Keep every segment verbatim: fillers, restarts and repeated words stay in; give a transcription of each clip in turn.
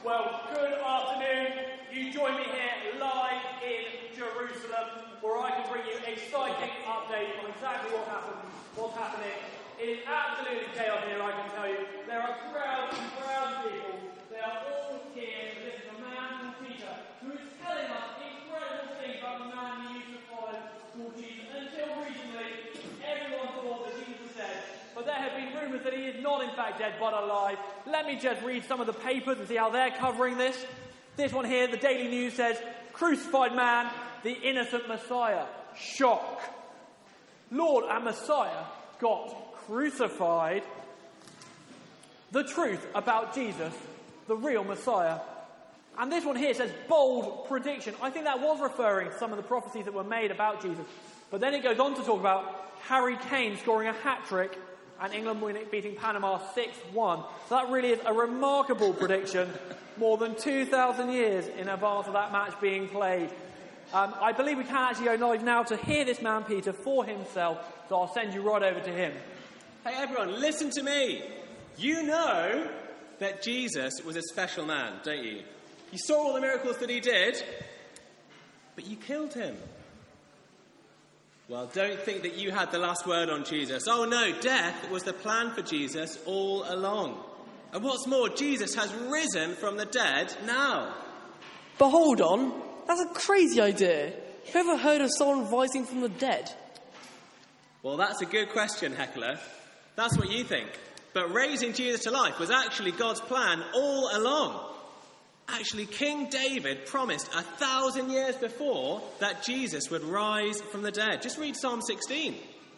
Well, good afternoon. You join me here live in Jerusalem, where I can bring you an exciting update on exactly what happened, what's happening. It is absolutely chaos here, I can tell you. There are crowds and crowds of people. They are all here to listen to a man called Peter, who is telling us incredible things about the man he used to follow, called Jesus. Until recently, everyone thought that Jesus was dead. But there have been rumours that he is not in fact dead, but alive. Let me just read some of the papers and see how they're covering this. This one here, the Daily News says, crucified man, the innocent Messiah. Shock. Lord and Messiah got crucified. The truth about Jesus, the real Messiah. And this one here says, bold prediction. I think that was referring to some of the prophecies that were made about Jesus. But then it goes on to talk about Harry Kane scoring a hat-trick and England beating Panama six one. So that really is a remarkable prediction, more than two thousand years in advance of that match being played. Um, I believe we can actually go live now to hear this man Peter for himself, so I'll send you right over to him. Hey everyone, listen to me. You know that Jesus was a special man, don't you? You saw all the miracles that he did, but you killed him. Well, don't think that you had the last word on Jesus. Oh no, death was the plan for Jesus all along. And what's more, Jesus has risen from the dead now. But hold on, that's a crazy idea. Have you ever heard of someone rising from the dead? Well, that's a good question, Heckler. That's what you think. But raising Jesus to life was actually God's plan all along. Actually, King David promised a thousand years before that Jesus would rise from the dead. Just read Psalm sixteen.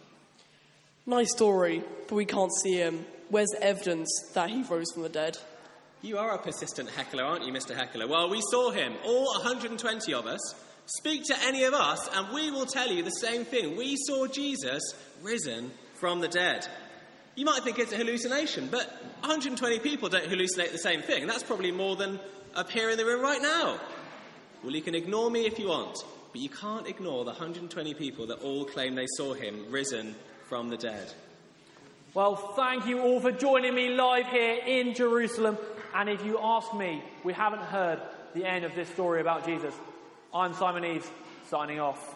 Nice story, but we can't see him. Where's evidence that he rose from the dead? You are a persistent heckler, aren't you, Mister Heckler? Well, we saw him, all one hundred twenty of us. Speak to any of us and we will tell you the same thing. We saw Jesus risen from the dead. You might think it's a hallucination, but one hundred twenty people don't hallucinate the same thing. That's probably more than up here in the room right now. Well, you can ignore me if you want, but you can't ignore the one hundred twenty people that all claim they saw him risen from the dead. Well, thank you all for joining me live here in Jerusalem. And if you ask me, we haven't heard the end of this story about Jesus. I'm Simon Eves, signing off.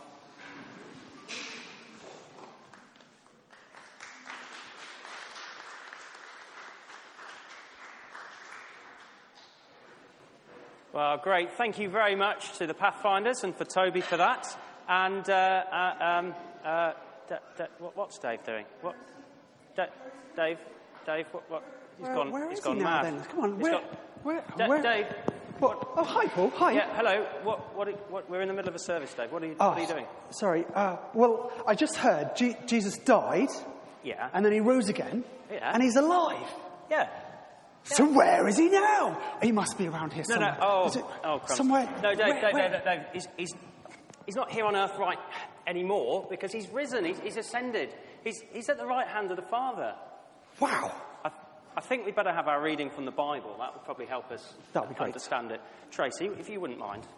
Well, great. Thank you very much to the Pathfinders and for Toby for that. And, uh, uh, um, uh, D- D- what, what's Dave doing? What? D- Dave? Dave? What? what? He's where, gone, where he's is gone he now, mad. then? Come on, He's where, got, where, D- where? Dave? What? Oh, hi, Paul. Hi. Yeah, hello. What, what, what, we're in the middle of a service, Dave. What are you, Oh, what are you doing? Sorry. Uh, well, I just heard G- Jesus died, Yeah. and then he rose again, Yeah. and he's alive. Yeah. So where is he now? He must be around here No, somewhere. no. Oh, Is it oh, crumbs. somewhere. No, Dave, where, Dave, where? Dave, Dave, He's, he's, he's not here on earth right anymore because he's risen. He's, he's ascended. He's, he's at the right hand of the Father. Wow. I, I think we better have our reading from the Bible. That would probably help us That'd be great. understand it. Tracy, if you wouldn't mind.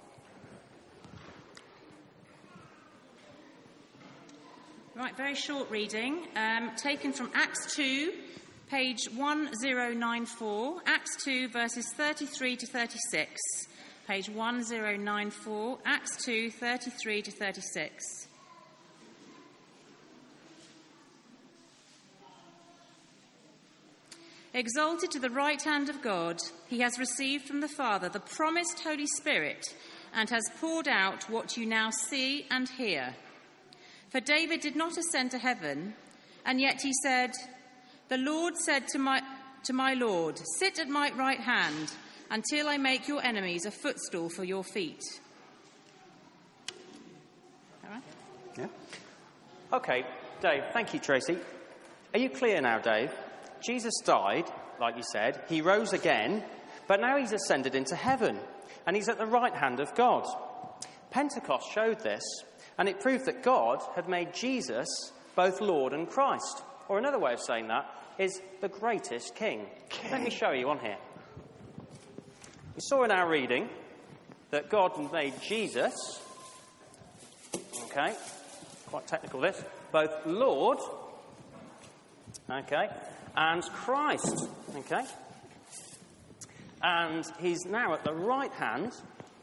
Right, very short reading, um, taken from Acts two, page one thousand ninety-four, Acts two, verses thirty-three to thirty-six. Page one thousand ninety-four, Acts two, thirty-three to thirty-six. Exalted to the right hand of God, he has received from the Father the promised Holy Spirit and has poured out what you now see and hear. For David did not ascend to heaven, and yet he said, "The Lord said to my, to my Lord, sit at my right hand until I make your enemies a footstool for your feet." All right? Yeah. Okay, Dave, thank you, Tracy. Are you clear now, Dave? Jesus died, like you said. He rose again, but now he's ascended into heaven, and he's at the right hand of God. Pentecost showed this, and it proved that God had made Jesus both Lord and Christ. Or another way of saying that is the greatest king. king. Let me show you on here. We saw in our reading that God made Jesus, okay, quite technical this, both Lord, okay, and Christ, okay. And he's now at the right hand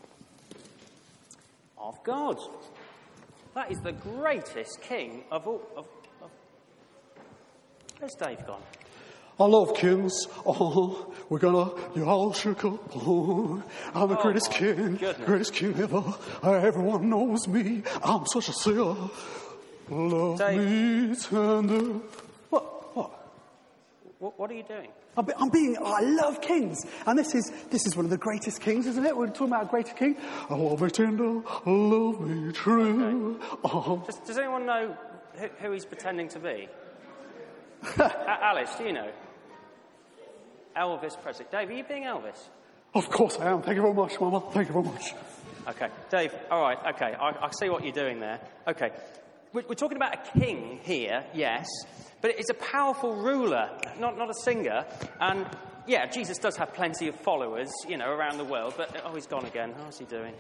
of God. That is the greatest king of all. Of, of... Where's Dave gone? I love kings. Oh, we're gonna y'all shook up. Oh, I'm the Oh, greatest my king, goodness. greatest king ever. Everyone knows me. I'm such a sinner. Love Dave. me tender. What? What? What, what are you doing? I'm, be- I'm being. I love kings, and this is this is one of the greatest kings, isn't it? We're talking about a greater king. I love me tender, love me true. Oh. Does, does anyone know who, who he's pretending to be? A- Alice, do you know? Elvis Presley. Dave, are you being Elvis? Of course I am. Thank you very much, Mama. Thank you very much. Okay. Dave, all right, okay. I, I see what you're doing there. Okay. We're, we're talking about a king here, yes, but it's a powerful ruler, not, not a singer. And, yeah, Jesus does have plenty of followers, you know, around the world, but, oh, he's gone again. How's he doing?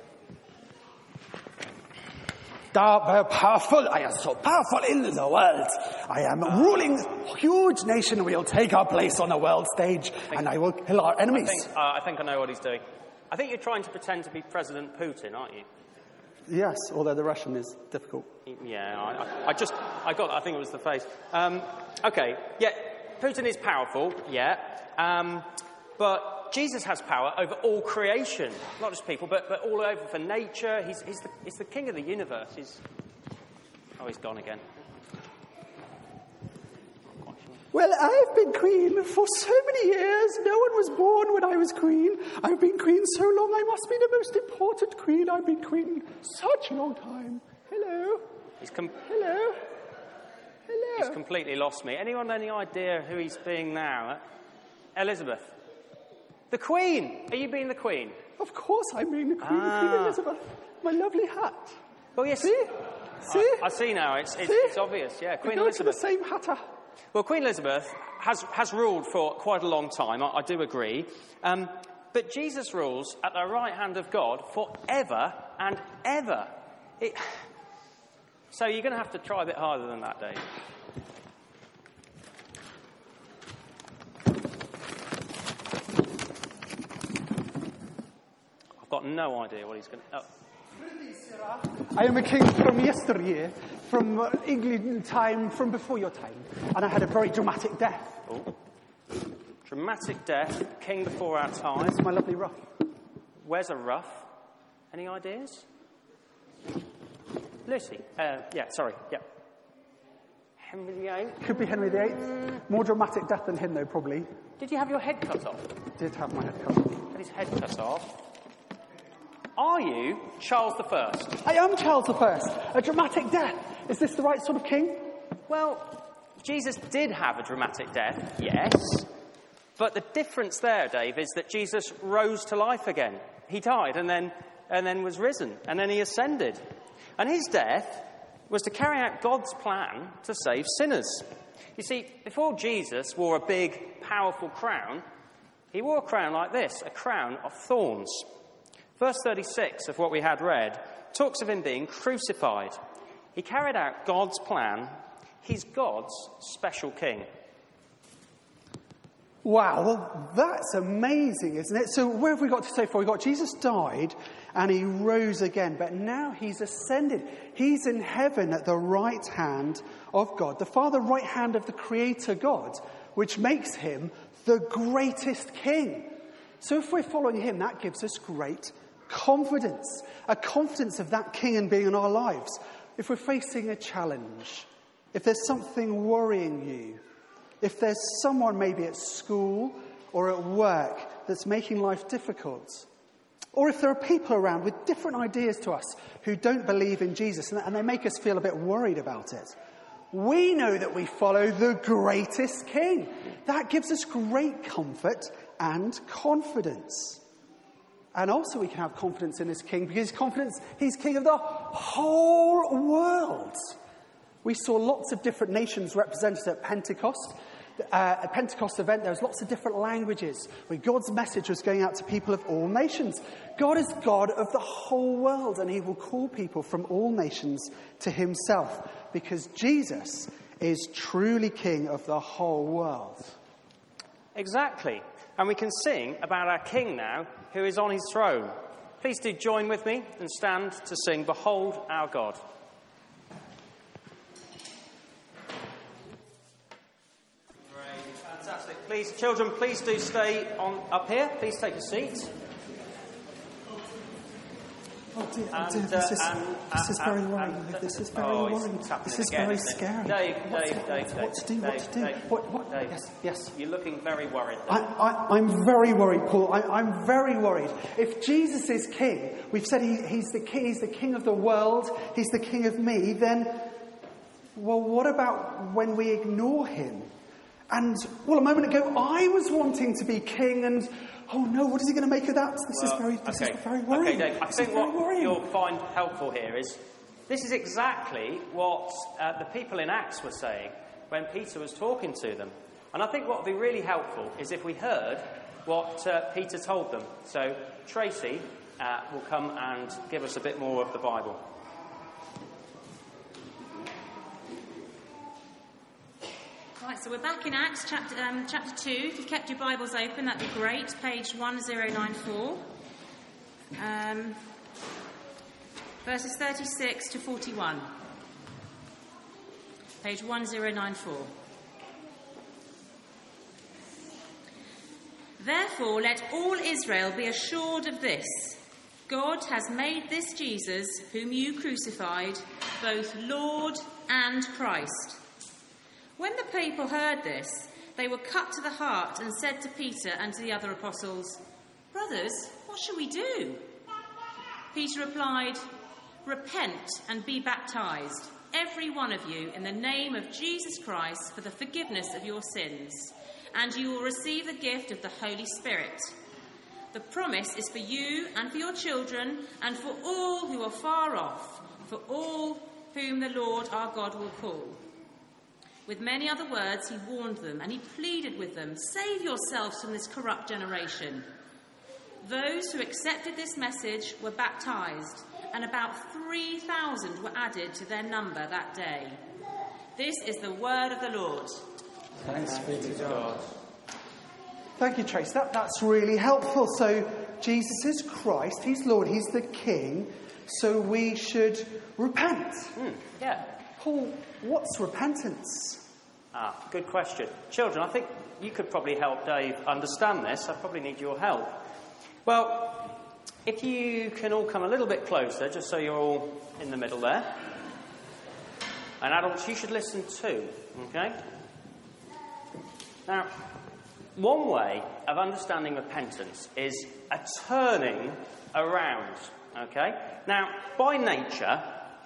Da, very powerful. I am so powerful in the world. I am ruling a huge nation. We'll take our place on the world stage, and I will kill our I enemies. think, uh, I think I know what he's doing. I think you're trying to pretend to be President Putin, aren't you? Yes, although the Russian is difficult. Yeah, I, I, I just, I got, I think it was the face. Um, okay, yeah, Putin is powerful, yeah, um, but Jesus has power over all creation, not just people, but, but all over for nature. He's, he's, the, he's the king of the universe. He's, oh, he's gone again. Well, I've been queen for so many years. No one was born when I was queen. I've been queen so long, I must be the most important queen. I've been queen such a long time. Hello? He's, com- Hello? Hello? he's completely lost me. Anyone any idea who he's being now? Elizabeth. The Queen. Are you being the Queen? Of course I'm being the queen, Ah. Queen Elizabeth. My lovely hat. Well, yes. See? See? I, I see now. It's, it's, See? it's obvious. Yeah, We Queen go to the Elizabeth. same hatter. Well, Queen Elizabeth has, has ruled for quite a long time, I, I do agree. Um, but Jesus rules at the right hand of God forever and ever. It... So you're going to have to try a bit harder than that, Dave. I've got no idea what he's going to... Oh. I am a king from yesteryear, from uh, England time, from before your time. And I had a very dramatic death. Oh. Dramatic death, king before our time. It's my lovely ruff. Where's a ruff? Any ideas? Lucy. Uh, yeah, sorry. Yeah. Henry the Eighth. Could be Henry the Eighth. More dramatic death than him, though, probably. Did you have your head cut off? Did have my head cut off. Had his head cut off. Are you Charles the First? I am Charles the First. A dramatic death. Is this the right sort of king? Well, Jesus did have a dramatic death, yes. But the difference there, Dave, is that Jesus rose to life again. He died and then, and then was risen. And then he ascended. And his death was to carry out God's plan to save sinners. You see, before Jesus wore a big, powerful crown, he wore a crown like this, a crown of thorns. Verse thirty-six of what we had read talks of him being crucified. He carried out God's plan. He's God's special king. Wow, well, that's amazing, isn't it? So where have we got to so far? We've got Jesus died and he rose again, but now he's ascended. He's in heaven at the right hand of God, the Father right hand of the Creator God, which makes him the greatest king. So if we're following him, that gives us great confidence, a confidence of that king and being in our lives. If we're facing a challenge, if there's something worrying you, if there's someone maybe at school or at work that's making life difficult, or if there are people around with different ideas to us who don't believe in Jesus and they make us feel a bit worried about it, we know that we follow the greatest king. That gives us great comfort and confidence. And also we can have confidence in this king because confidence, he's king of the whole world. We saw lots of different nations represented at Pentecost. Uh, at Pentecost event, there was lots of different languages where God's message was going out to people of all nations. God is God of the whole world, and he will call people from all nations to himself because Jesus is truly king of the whole world. Exactly. and we can sing about our King now, who is on his throne. Please do join with me and stand to sing Behold Our God. Great, fantastic. Please, children, please do stay on up here. Please take a seat. Oh dear, oh And, dear, uh, this is, and, this is uh, very and- worrying. and- This is very oh, it's- worrying. it's happening This is again, very isn't it? scary. Dave, what, Dave, to, Dave, what to do, Dave, what to do. Dave, What, what? Dave. Yes, yes. You're looking very worried. I, I, I'm very worried, Paul. I, I'm very worried. If Jesus is king, we've said he, he's the king, he's the king of the world, he's the king of me, then, well, what about when we ignore him? And, well, a moment ago, I was wanting to be king, and, oh no, what is he going to make of that? This Well, is very, this okay. is very worrying. Okay, Dave, I this think is very what worrying. you'll find helpful here is this is exactly what uh, the people in Acts were saying when Peter was talking to them. And I think what would be really helpful is if we heard what uh, Peter told them. So Tracy uh, will come and give us a bit more of the Bible. Right, so we're back in Acts chapter, um, chapter two. If you've kept your Bibles open, that'd be great. Page one thousand ninety-four. Um, verses thirty-six to forty-one. Page one thousand ninety-four. Therefore, let all Israel be assured of this. God has made this Jesus, whom you crucified, both Lord and Christ. When the people heard this, they were cut to the heart and said to Peter and to the other apostles, Brothers, what shall we do? Peter replied, Repent and be baptized, every one of you, in the name of Jesus Christ for the forgiveness of your sins, and you will receive the gift of the Holy Spirit. The promise is for you and for your children and for all who are far off, for all whom the Lord our God will call. With many other words, he warned them, and he pleaded with them, Save yourselves from this corrupt generation. Those who accepted this message were baptized, and about three thousand were added to their number that day. This is the word of the Lord. Thanks be to God. Thank you, Trace. That, that's really helpful. So, Jesus is Christ, he's Lord, he's the King, so we should repent. Mm, yeah. Paul, what's repentance? Ah, good question. Children, I think you could probably help Dave understand this. I probably need your help. Well, if you can all come a little bit closer, just so you're all in the middle there. And adults, you should listen too, okay? Now, one way of understanding repentance is a turning around, okay? Now, by nature,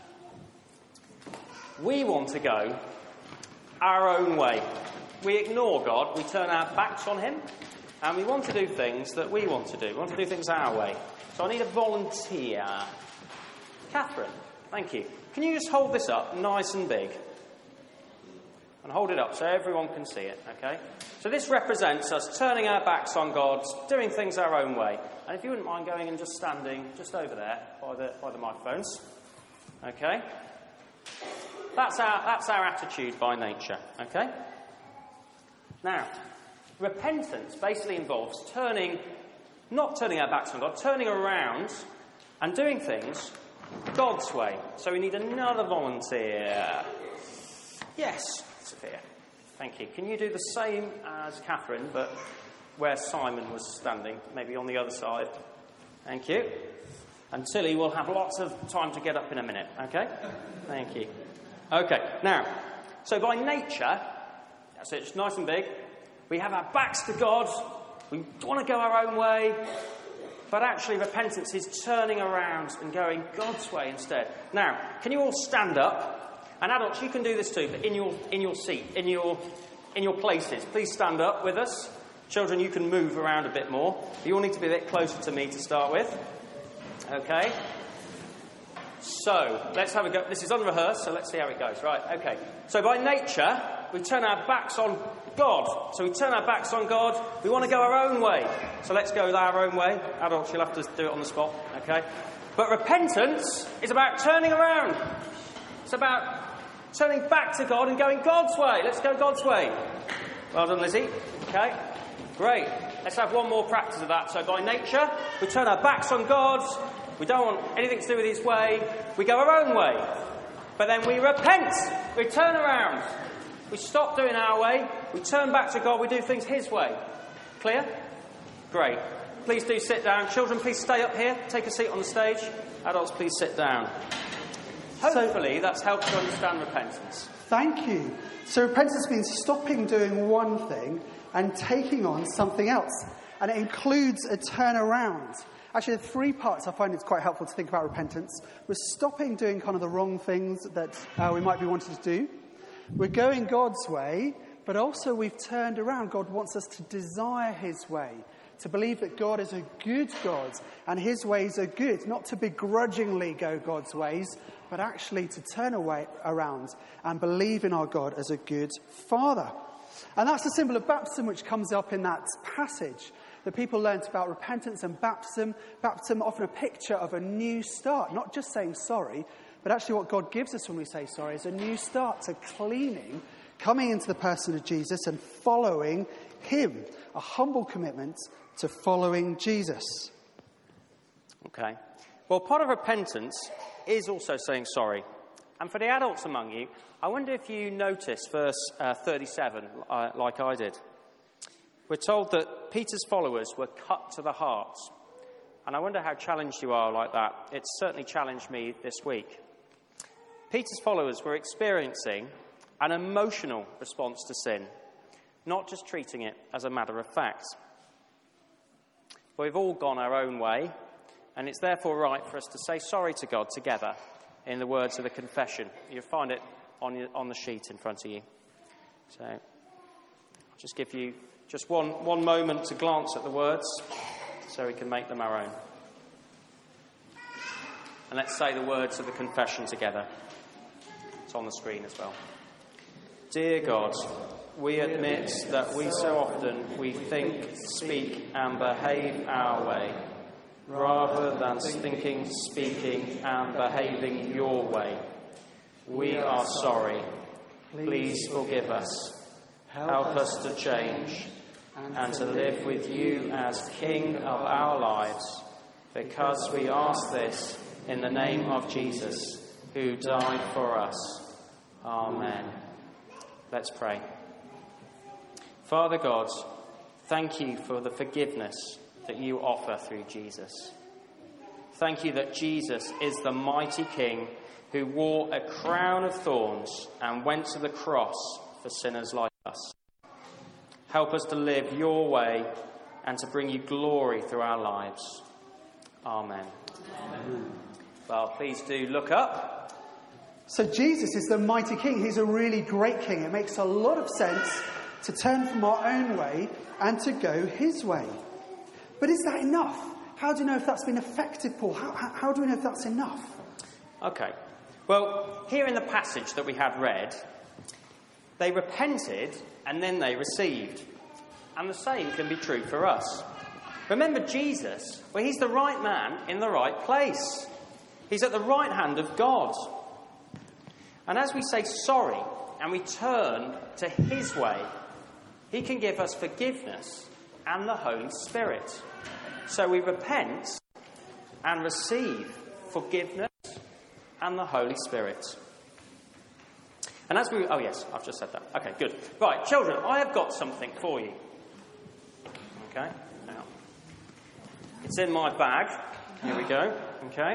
we want to go our own way. We ignore God, we turn our backs on him, and we want to do things that we want to do. We want to do things our way. So I need a volunteer. Catherine, thank you. Can you just hold this up nice and big? And hold it up so everyone can see it, okay? So this represents us turning our backs on God, doing things our own way. And if you wouldn't mind going and just standing just over there by the, by the microphones, okay? That's our, that's our attitude by nature, okay? Now, repentance basically involves turning, not turning our backs on God, turning around and doing things God's way. So we need another volunteer. Yes, Sophia. Thank you. Can you do the same as Catherine, but where Simon was standing, maybe on the other side? Thank you. And Tilly will have lots of time to get up in a minute, okay? Thank you. Okay, now, so by nature, so it's nice and big, we have our backs to God, we want to go our own way, but actually repentance is turning around and going God's way instead. Now, can you all stand up? And adults, you can do this too, but in your in your seat, in your in your places. Please stand up with us. Children, you can move around a bit more. You all need to be a bit closer to me to start with. Okay? So, let's have a go. This is unrehearsed, so let's see how it goes. Right, okay. So by nature, we turn our backs on God. So we turn our backs on God. We want to go our own way. So let's go our own way. Adults, you'll have to do it on the spot. Okay? But repentance is about turning around. It's about turning back to God and going God's way. Let's go God's way. Well done, Lizzie. Okay? Great. let's have one more practice of that. So by nature, we turn our backs on God. We don't want anything to do with his way. We go our own way. But then we repent. We turn around. We stop doing our way. We turn back to God. We do things his way. Clear? Great. Please do sit down. Children, please stay up here. Take a seat on the stage. Adults, please sit down. Hopefully, that's helped to understand repentance. Thank you. So repentance means stopping doing one thing and taking on something else. And it includes a turnaround. Actually, the three parts I find it's quite helpful to think about repentance. We're stopping doing kind of the wrong things that uh, we might be wanting to do. We're going God's way, but also we've turned around. God wants us to desire his way, to believe that God is a good God and his ways are good, not to begrudgingly go God's ways, but actually to turn away around and believe in our God as a good Father. And that's the symbol of baptism which comes up in that passage. The people learnt about repentance and baptism. Baptism often a picture of a new start, not just saying sorry, but actually what God gives us when we say sorry is a new start to cleaning, coming into the person of Jesus and following him. A humble commitment to following Jesus. Okay. Well, part of repentance is also saying sorry. And for the adults among you, I wonder if you noticed verse uh, thirty-seven, uh, like I did. We're told that Peter's followers were cut to the heart. And I wonder how challenged you are like that. It's certainly challenged me this week. Peter's followers were experiencing an emotional response to sin, not just treating it as a matter of fact. We've all gone our own way, and it's therefore right for us to say sorry to God together in the words of the confession. You'll find it on, your, on the sheet in front of you. So I'll just give you just one, one moment to glance at the words so we can make them our own. And let's say the words of the confession together. It's on the screen as well. Dear God, we admit that we so often we think, speak and behave our way, rather than thinking, speaking and behaving your way. We are sorry. Please forgive us. Help us to change and to live with you as King of our lives, because we ask this in the name of Jesus, who died for us. Amen. Let's pray. Father God, thank you for the forgiveness that you offer through Jesus. Thank you that Jesus is the mighty King who wore a crown of thorns and went to the cross for sinners like us. Help us to live your way and to bring you glory through our lives. Amen. Amen. Well, please do look up. So Jesus is the mighty King. He's a really great King. It makes a lot of sense to turn from our own way and to go his way. But is that enough? How do you know if that's been effective, Paul? How, how, how do we know if that's enough? Okay. Well, here in the passage that we had read, they repented and then they received. And the same can be true for us. Remember Jesus, well, he's the right man in the right place. He's at the right hand of God. And as we say sorry and we turn to his way, he can give us forgiveness and the Holy Spirit. So we repent and receive forgiveness and the Holy Spirit. And as we... Oh, yes, I've just said that. Okay, good. Right, children, I have got something for you. Okay, now. It's in my bag. Here we go. Okay.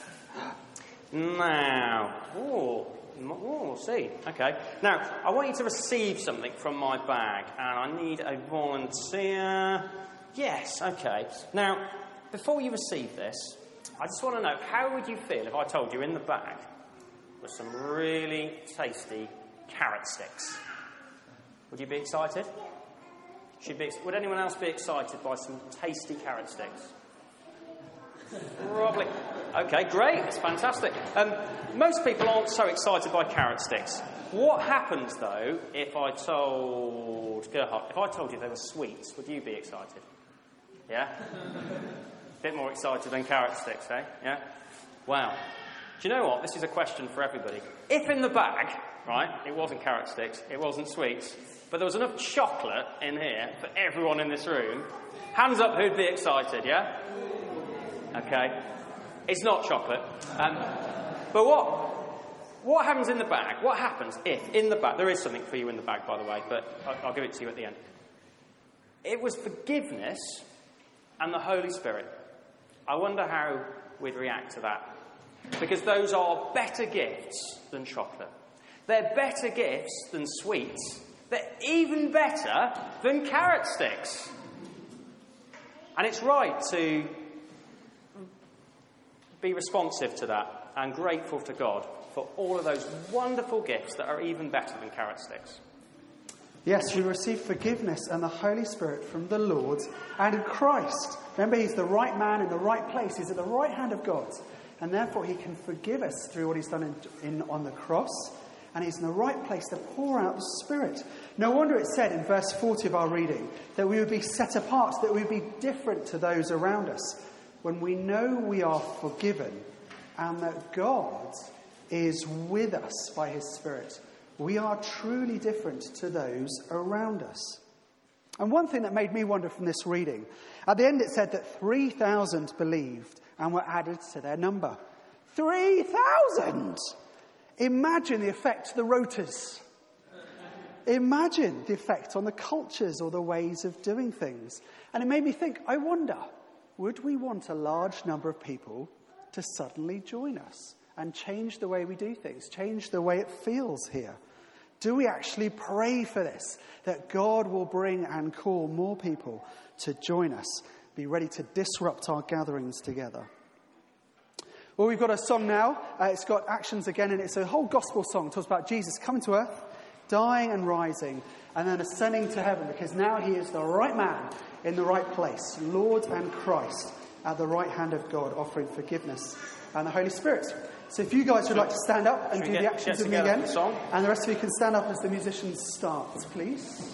Now... Oh... Oh, we'll see. Okay. Now, I want you to receive something from my bag, and I need a volunteer. Yes, okay. Now, before you receive this, I just want to know, how would you feel if I told you in the bag were some really tasty carrot sticks? Would you be excited? Should be, would anyone else be excited by some tasty carrot sticks? Probably. Okay, great. It's fantastic. Um, most people aren't so excited by carrot sticks. What happens, though, if I told Gerhard, if I told you they were sweets, would you be excited? Yeah? A bit more excited than carrot sticks, eh? Yeah? Wow. Do you know what? This is a question for everybody. If in the bag, right, it wasn't carrot sticks, it wasn't sweets, but there was enough chocolate in here for everyone in this room. Hands up who'd be excited, yeah? Okay. It's not chocolate. Um, but what what happens in the bag? What happens if in the bag... There is something for you in the bag, by the way, but I'll, I'll give it to you at the end. It was forgiveness and the Holy Spirit. I wonder how we'd react to that. Because those are better gifts than chocolate. They're better gifts than sweets. They're even better than carrot sticks. And it's right to be responsive to that and grateful to God for all of those wonderful gifts that are even better than carrot sticks. Yes, we receive forgiveness and the Holy Spirit from the Lord and in Christ. Remember, he's the right man in the right place. He's at the right hand of God. And therefore, he can forgive us through what he's done in, in, on the cross. And he's in the right place to pour out the Spirit. No wonder it said in verse forty of our reading that we would be set apart, that we would be different to those around us when we know we are forgiven and that God is with us by his Spirit. We are truly different to those around us. And one thing that made me wonder from this reading, at the end it said that three thousand believed and were added to their number. three thousand! Imagine the effect to the rotors. Imagine the effect on the cultures or the ways of doing things. And it made me think, I wonder, would we want a large number of people to suddenly join us and change the way we do things, change the way it feels here? Do we actually pray for this, that God will bring and call more people to join us, be ready to disrupt our gatherings together? Well, we've got a song now. Uh, it's got actions again, and it's a whole gospel song. It talks about Jesus coming to earth, dying and rising, and then ascending to heaven, because now he is the right man in the right place, Lord and Christ, at the right hand of God, offering forgiveness and the Holy Spirit. So if you guys would like to stand up and do get, the actions with me again, and the rest of you can stand up as the musicians start, please.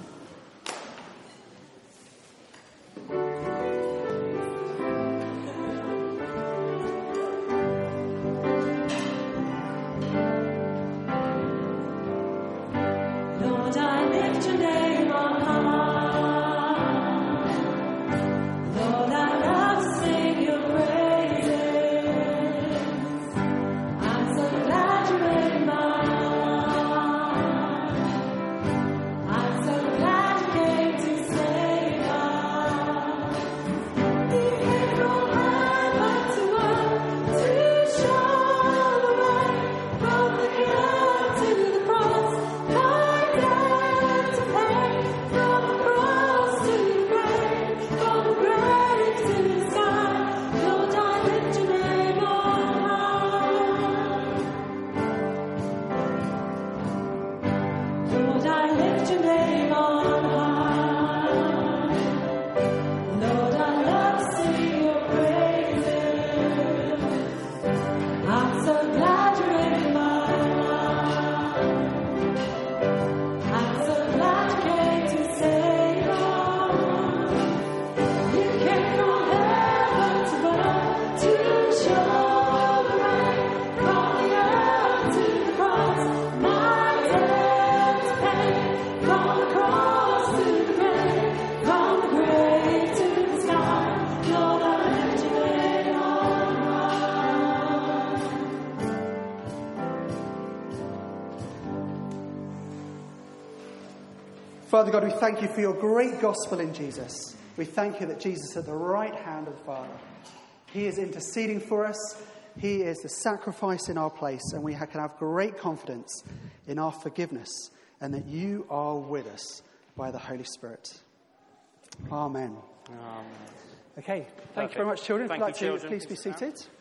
Father God, we thank you for your great gospel in Jesus. We thank you that Jesus is at the right hand of the Father. He is interceding for us. He is the sacrifice in our place, and we can have great confidence in our forgiveness and that you are with us by the Holy Spirit. Amen. Amen. Okay, thank Perfect. you very much, children. Thank If you'd like you, to children. please be seated.